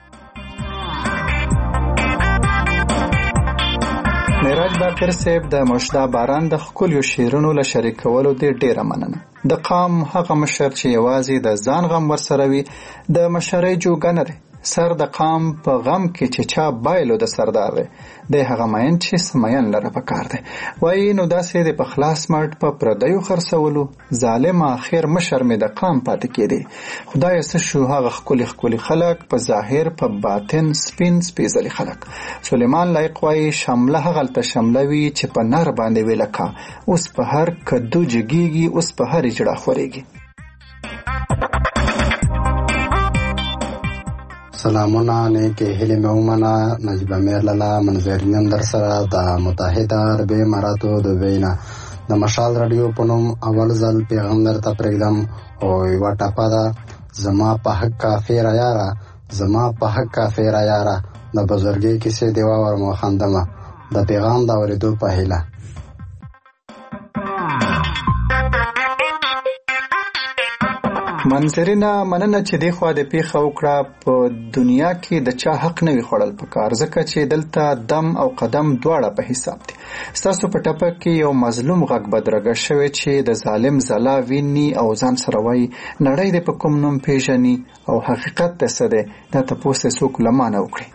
معراج باقر صاحب د مشدا باران د ښکلیو شعرونو له شریکولو دې ډېره مننه. د قام هغه مشر چې یوازې د ځان غم ورسره وي د مشرۍ جوګه نه دی. سر د قام په غم کې چې چا بایلو د سردار دی، د هغه مین چې سمین لره پکار دی. وایي نو داسې د په خلاص مټ په پردیو خرڅولو ظالم اخر مشر مې د قام پاتې کېدی. خدای څه شو هغه ښکلي خلک په ظاهر په باطن سپین سپېڅلي خلک. سلیمان لایق وایي شمله هغلته شمله وي چې په نر باندې وي لکه اوس په هر کدو جګیږي اوس په هر اجړه خورېږي. سلامونه نیکې هیلې مې ومنه. نجیب امیر لاله منظرین در سره د متحده عربي اماراتو د وینا د مشال رادیو په نوم اول ځل پیغام درته پرېږدم او یوه ټپه ده: زما په حق کافره یاره، زما په حق کافره یاره، د بزرګۍ کیسې دې واورم وخندمه، د پیغام د اورېدو په هیله. منظرینا مننه چې دی خوا د پیښه وکړه. په دنیا کې د چا حق نه وي خوړل پکار، ځکه چې دلته دم او قدم دواړه په حساب دي. ستاسو په ټپه کې یو مظلوم غږ بدرګه شوی چې د ظالم ځلا ویني او ځان سره وایي نړۍ دې په کوم نوم پیژني او حقیقت دې څه دی، دا تپوس یې څوک له ما نه وکړي.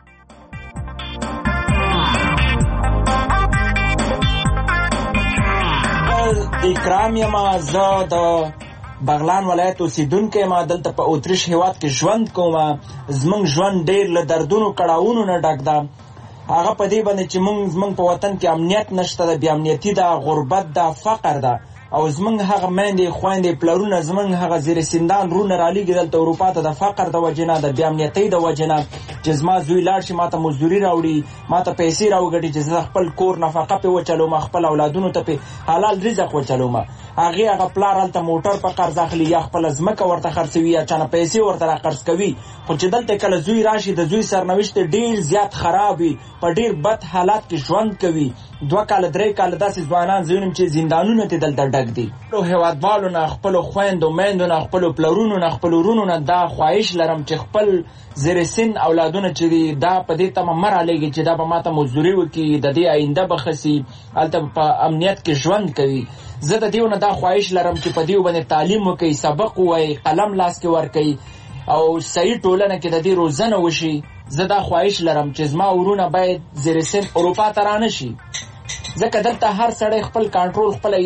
اکرام یما زه د بغلان ولایت اوسیدونکی ما، دلته په اتریش هیواد کې ژوند کوم. زمونږ ژوند ډېر له دردونو کړاوونو نه ډک ده. هغه په دې باندې چې زمونږ په وطن کې امنیت نشته ده، بې امنیتي ده، غربت ده، فقر ده، او زمونږ هغه میندې خویندې پلرونه زمونږ هغه زیر سیندان رونه رالیږي دلته اروپا ته د فقر د وجې نه، د بې امنیتۍ د وجې نه، چې زما زوی لاړ شي ما ته مزدوري راوړي، ما ته پیسې راوګټي چې زه خپل کور نفقه پې وچلوم، خپل اولادونو ته پې حلال رزق وچلوم. هغه پلار هلته موټر په قرض اخلي یا خپله ځمکه ورته خرڅوي یا چانه پیسې ورته راقرض کوي، خو چې دلته کله زوی راشي د زوی سرنوشت ډېر زیات خراب وي، په ډېر بد حالات کې ژوند کوي. 2 کاله 3 کاله داسې ځوانان زه وینم چې زندانونه ته دلته ډک دي. هېوادوالو نه، خپلو خویندو میندو نه، خپلو پلرونو نه، خپلو ورونو نه دا خواهش لرم چې خپل زیر سن اولادونه چې دي دا په دې تمه مه رالیږي چې دا به ما ته مزدوري وکړي، د دې آینده به ښه سي، هلته په امنیت کې ژوند کوي. زه د دیو نه دا خواهش لرم چې په دیو باندې تعلیم وکړي، سبق ووایي، قلم لاس کې ورکړي او صحیح ټولنه کې د دې روزنه وشي. زه دا خواهش لرم چې زما ورونه باید زیر سن اروپا ته رانه شي، ځکه دلته هر سړی خپل کنټرول خپله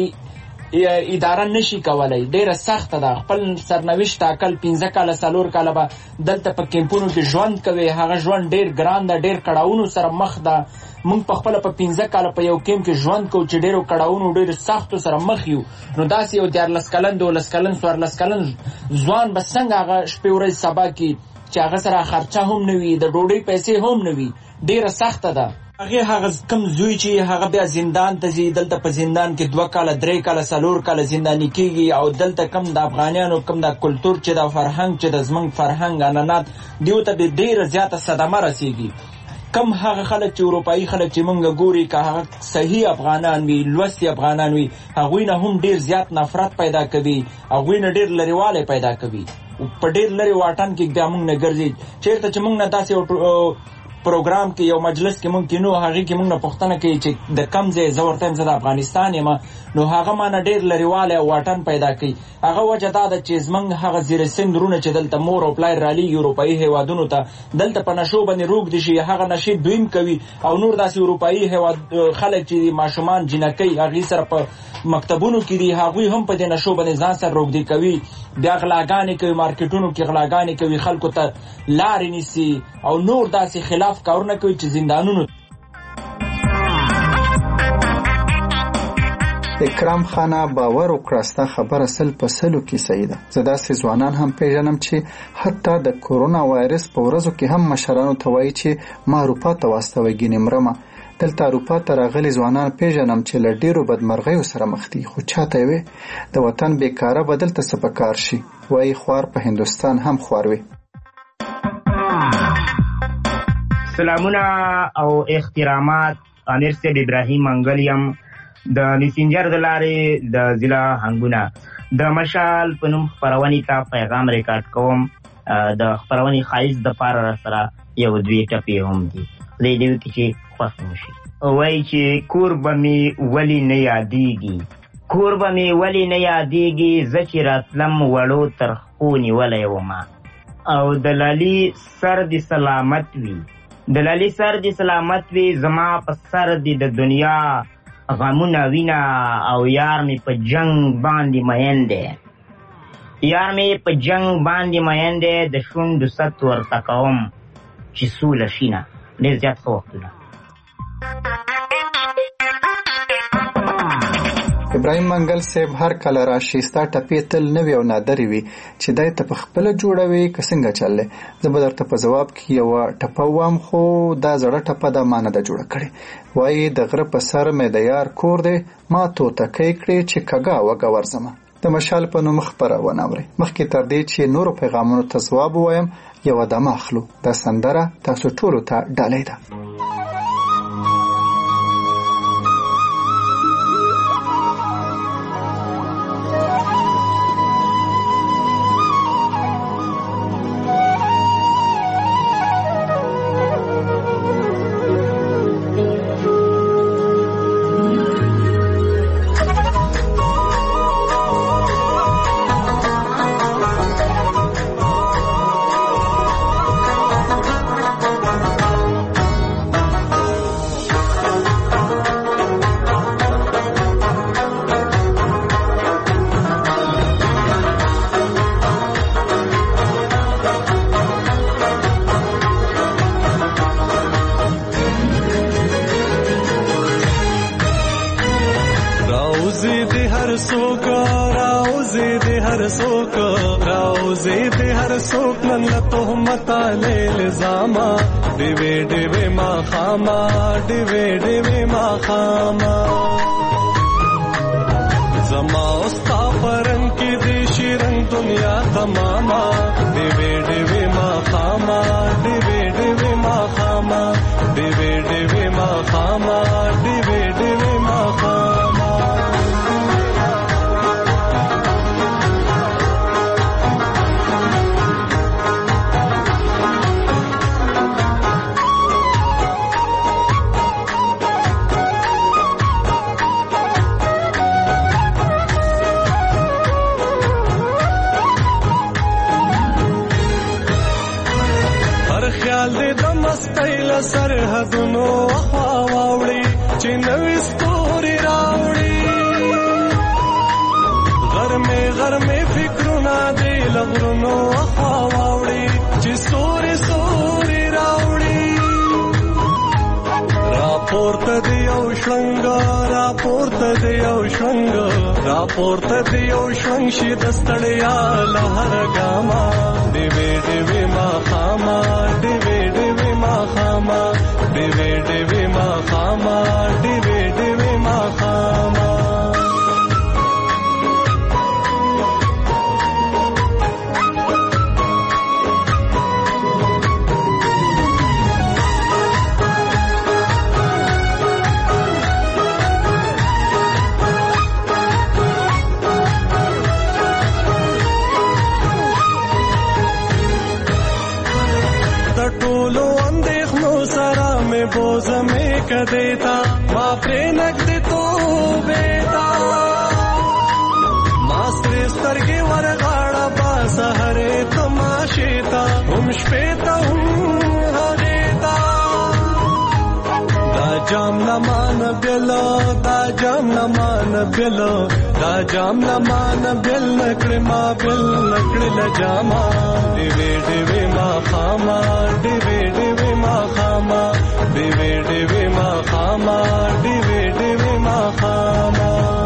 اداره نشي کولای، ډیره سخته ده. خپل سرنوشت ټاکل 15 کاله 4 کاله به دلته په کیمپونو کې ژوند کوي، هغه ژوند ډیر ګران ده، ډیر کړاوونو سره مخ ده. موږ په خپله په 15 کاله په یو کیمپ کې ژوند کوو چې ډیرو کړاوونو ډیرو سختو سره مخ یو. نو داسې یو 14 کلن 12 کلن 14 کلن ځوان به څنګه هغه شپې ورځې سبا کې چې هغه سره خرچه هم نه وي، د ډوډۍ پیسې هم نه وي، ډیره سخته ده. هغه کم زوی چې هغه بیا زندان ته ځي، دلته په زندان کې 2 کاله 3 کاله 4 کاله زنداني کېږي، او دلته کم د افغانیانو کم د کلتور چې د فرهنګ چې د زمونږ فرهنګ عنعنات دیو ته به ډیره زیاته صدمه رسېږي. کم هغه خلک چې اروپایي خلک چې مونږ ګوري که هغه صحیح افغانان وي، لوستي افغانان وي، هغوی نه هم ډیر زیات نفرت پیدا کوي، هغوی نه ډیر لرېوالی پیدا کوي. په ډیر لرې واټن کې بیا مونږ نه ګرځي، چېرته چې مونږ نه داسې پروګرام کې یو مجلس کې مونږ کې نو هغه کې مونږ نه پوښتنه کوي چې د کم ځای زه ورته د افغانستان یم، نو هغه مانه ډېر لرېوالی او واټن پیدا کوي. هغه وجه دا ده چې زمونږ هغه زیر سند رونه چې دلته مور او پلار رالیږي اروپایي هیوادونو ته، دلته په نشو باندې روږدي شي، هغه نشې دویم کوي او نور داسې اروپایي هیواد خلک چې ماشومان جنکۍ هغې سره په مکتبونو کې دي، هغوی هم په دې نشو باندې ځان سره روږدي کوي، بیا غلاګانې کوي، مارکیټونو کې غلاګانې کوي، خلکو ته لارې نیسي او نور داسې خلاف کارونه کوي چې زندانونو. اکرام خانه باور وکړه ستا خبره 100% کې صحیح ده. زه داسې ځوانان هم پیژنم چې حتی د کورونا وایرس په ورځو کې هم مشرانو ته وایي چې ما اروپا ته واستوئ ګینې مرمه. دلته اروپا ته راغلي ځوانان پیژنم چې له ډېرو بدمرغیو سره مخ دي، خو چاته یې وې د وطن بیکاره به دلته څه په کار شي، وایي خوار په هندوستان هم خوار وي. سلامونه او احترامات. امیر صاحب ابراهیم منګل یم د میسنجر د لارې د ضلع هنګونه د مشال په نوم خپرونې ته پیغام ریکارډ کوم. د خپرونې ښایست دپاره را سره یو دوې ټپې هم دي، خدای دې وکړي چې خوښ مو شي. وایي چې کور به مې ولې نه یادېږي، کور به مې ولې نه یادېږي، زه چې راتلم وړو تر خپو نیولی ومه، او د لالي سر دې سلامت وي، د لالي سر دې سلامت وي، زما په سر دې د دنیا غمونه وینه، او یار مې په جنگ باندې مین دی، یار مې په جنگ باندې مین دی، د شونډو ست ورته کوم چې سوله شینه. ډېر زیات ښه وختونه. ابراهیم منګل صاحب هر کله راشي ستا ټپې تل نوې او نادرې وي چې دی ته پخپله جوړوي که څنګه چل دی. زه به درته په ځواب کې یوه ټپه ووایم، خو دا زړه ټپه ده، ما نه ده جوړه کړې. وایي د غره په سر مې د یار کور دی، ما توتکۍ کړې چې کږه وږه ورځمه. د مشال په نوم خپرونه اورئ. مخکې تر دې چې نورو پیغامونو ته ځواب ووایم یوه دمه اخلو. دا سندره تاسو ټولو ته ډالۍ ده. شپې ته هغې ته دا جام لمان بېله دا جام لمان بېله دا جام لمان بېل نکړې ما بېل نکړې له جاما ډېوې ډېوې ماښامه ډېوې ډېوې ماښامه ډېوې ډېوې ماښامه ډېوې ډېوې ماښامه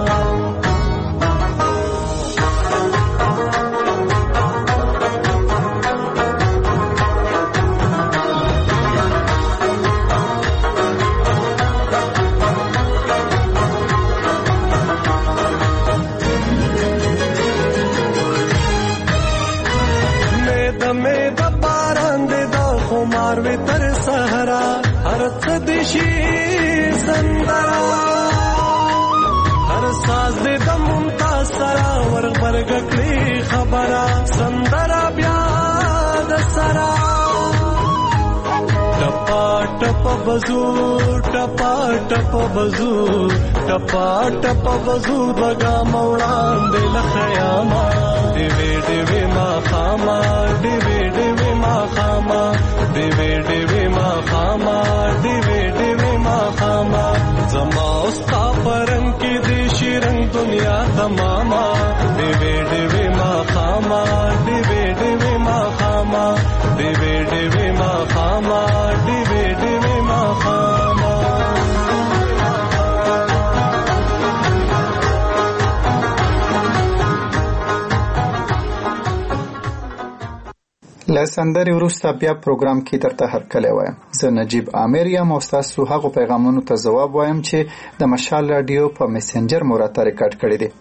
تر سهرا هر څه دشي سندرا هر ساز دې د ممتاز سره ورغبرګ کړي خبره سندرا بیا د سرا ټپا ټپ بزو ټپا ټپ بزو ټپا ټپ بزو بغا موړان دې لخیاما دیوې دیوې ما خاما دیوې دیوې ما خاما دیوې دیوې ما خاما دیوې دیوې ما خاما زما استا پرم کې دې شیرنګ دنیا تماما دیوې دیوې ما خاما دیوې دیوې ما خاما دیوې دیوې ما خاما دیوې دیوې ما خاما له سندرې وروسته بیا پروګرام کې درته هرکلی وایم. زه نجیب عامر یم او ستاسو هغو پیغامونو ته ځواب وایم چې د مشال راډیو په میسنجر مو راته ریکارډ کړي دي.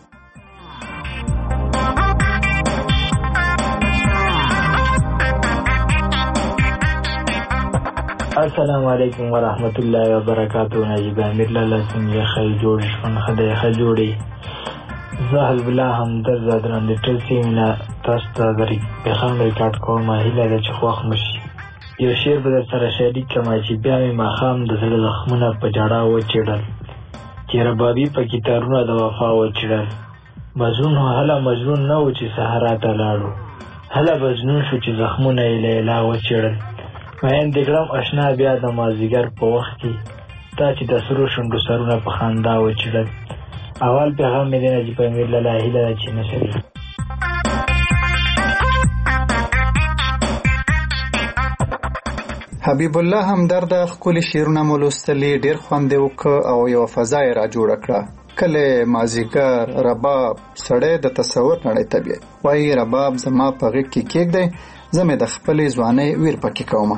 السلام علیکم ورحمت الله وبرکاتہ. نجیب عامر لاله څنګه ښه جوړ شون خدای ښه جوړي. زه حزب الله همدرد زادران د ټل سیمه تاسو ته د پیغام ریکارډ کوم. هیله ده چې خوښ مو شي. یو شعر به در سره شریک کړم چې بیا مې ماښام د زړه زخمونه په جړا وچېړل، چې ربابي په کتارونه د وفا وچېړل. مظنون هله مظنون نه و چې صحرا ته لاړو، هله مظنون شو چې زخمونه یې لیلا وچېړل. مین د ګرم اشنا بیا د مازدیګر په وخت کې تا چې د سرو شونډو سرونه په خندا وچېړل. اول پیغام مې د نجیب امیر لاله هیله ده چې نشري. حبیب الله همدرد خپل شعرونه مولستلی ډیر خوند وکړ او یو فضا یې را جوړ کړه. کله مازیګر رباب سړی د تصور نړۍ ته بیا وایي رباب زما په غېږ کې کېږدی، زه مې د خپلې ځوانۍ ویر پکې کومه.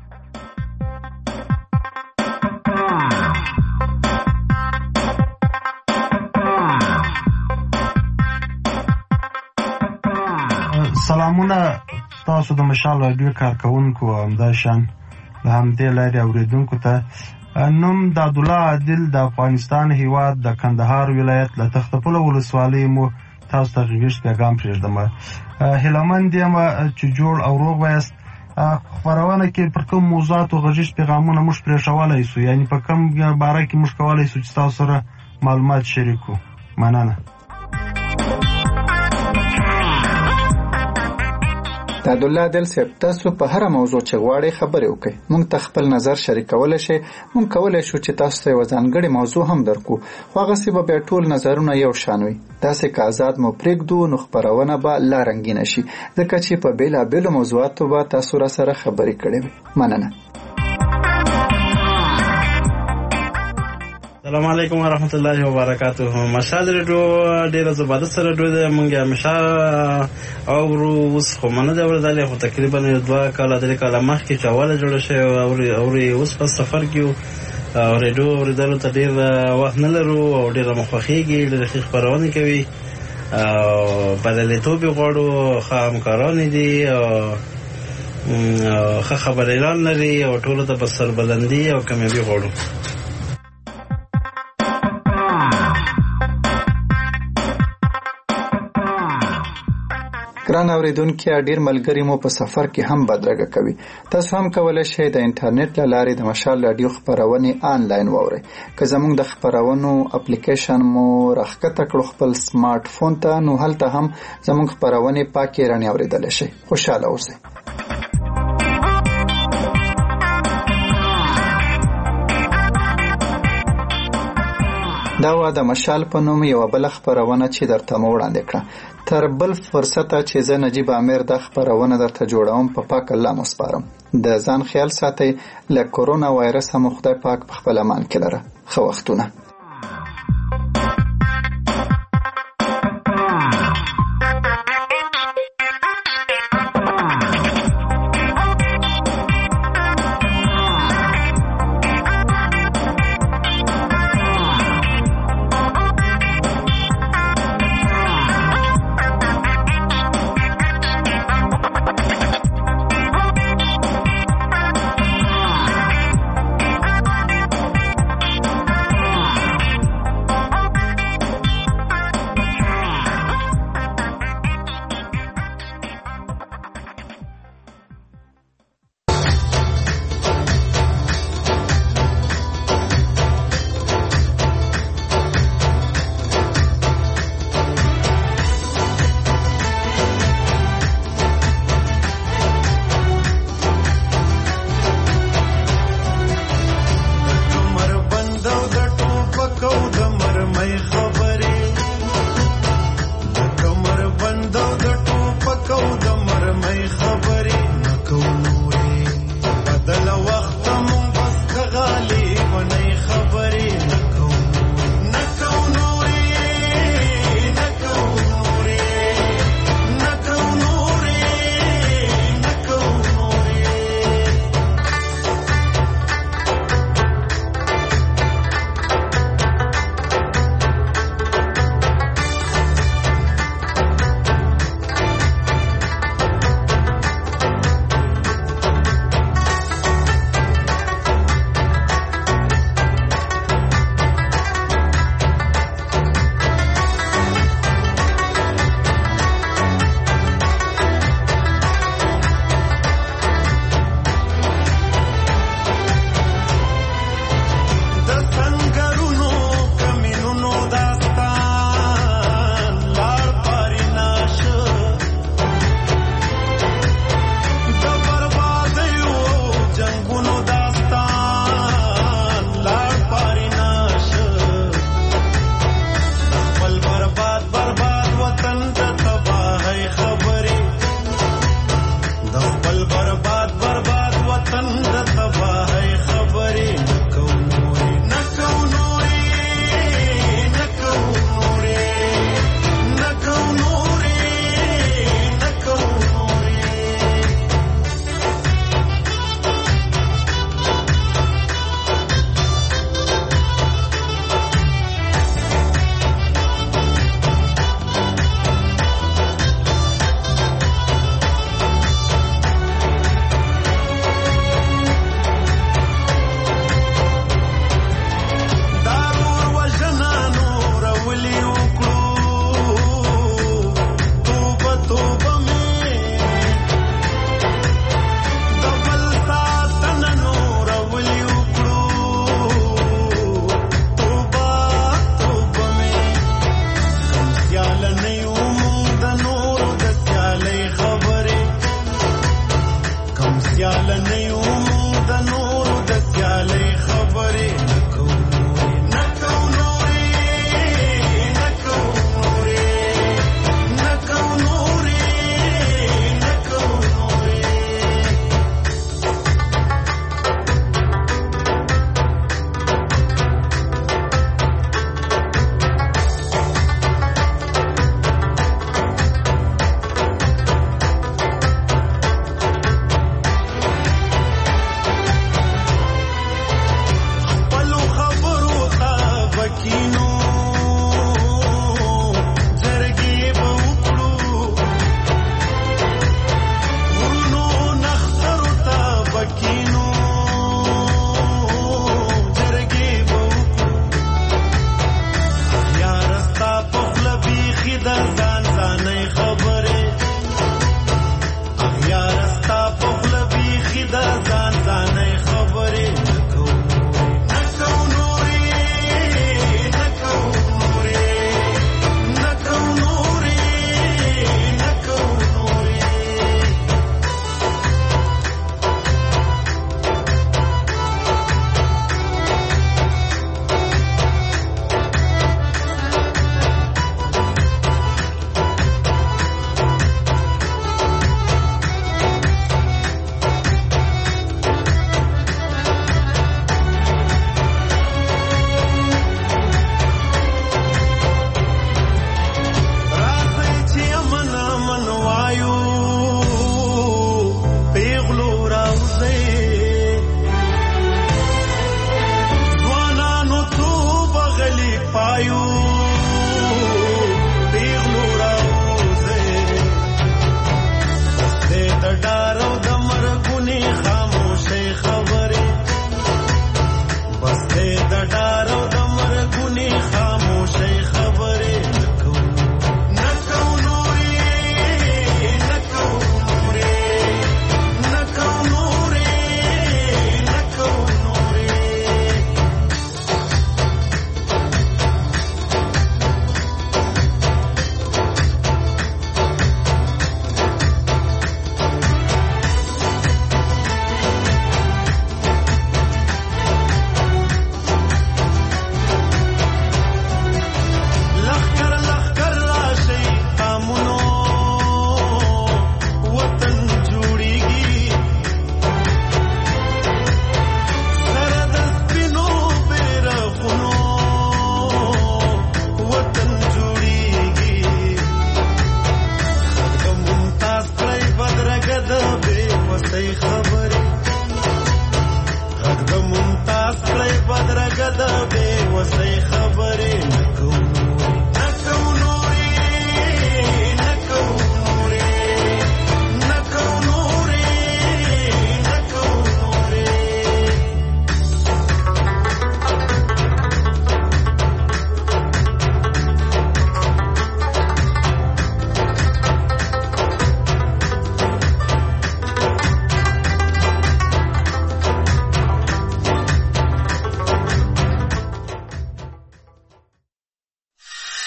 سلامونه تاسو د مشال راډیو کارکونکو او همداشان د همدې لارې اوریدونکو ته. نوم د عبدالله عادل د افغانستان هیواد د کندهار ولایت له تختپله ولسوالۍ مو تاسو ته غږیز پیغام پرېږدم. هیلهمند یم چې جوړ او روغ وایاست. خپرونه کې پر کوم موضوعاتو غږیز پیغامونه موږ پرېښولی سو، یعنې په کوم باره کې موږ کولی سو چې تاسو سره معلومات شریک کړو؟ مننه. د عبدالله عادل صاحب، تاسو په هر موضوع چې غواړئ خبرې وکړئ. موږ ته خپل نظر شریکولی شئ. موږ کولی شو چې تاسو ته یوه ځانګړې موضوع هم درکو، خو هغسې به بیا ټول نظرونه یو شان وي. داسې که آزاد مو پرېږدو نو خپرونه به لا رنګینه شي، ځکه چې په بېلابېلو موضوعاتو به تاسو را سره خبرې کړې وي. مننه. السلام علیکم ورحمت الله وبرکاتہ. مشال راډیو ډیره زبردست راډیو ده. موږ همیشه اورو، اوس خو منه ده ورځلې، خو تقریبا 2 کاله 3 کاله مخکې چې اوله جوړه شوې اوري. اوس په سفر کې او راډیو اورېدلو ته ډېر وخت نه لرو او ډېره مو خوښېږي. ډېرې ښې خپرونې کوي او بریالیتوب یې غواړو، ښه همکارانې دي او ښه خبریالان لري او ټولو ته به سربلندي او کامیابي غواړو. ګران اوریدونکي، ډیر ملګري مو په سفر کې هم بدرګه کوي. تاسو هم کولی شئ د انټرنیټ له لارې د مشال راډیو خپرونې آنلاین واورئ. که زموږ د خپرونو اپلیکیشن مو راښکته کړو خپل سمارټ فون ته، نو هلته هم زموږ خپرونې پاکې رڼې اورېدلی شئ. خوشحاله اوسئ. دا و د مشال په نوم یو بل خبرونه چې درته مو وړاندې کړه. تر بل فرصت چې زه نجیب امیر د خبرونه درته جوړوم په پاک الله مسپارم. د ځان خیال ساتئ. له کورونا وایرس هم خدای پاک په خپل امان کې لره. ښه وختونه.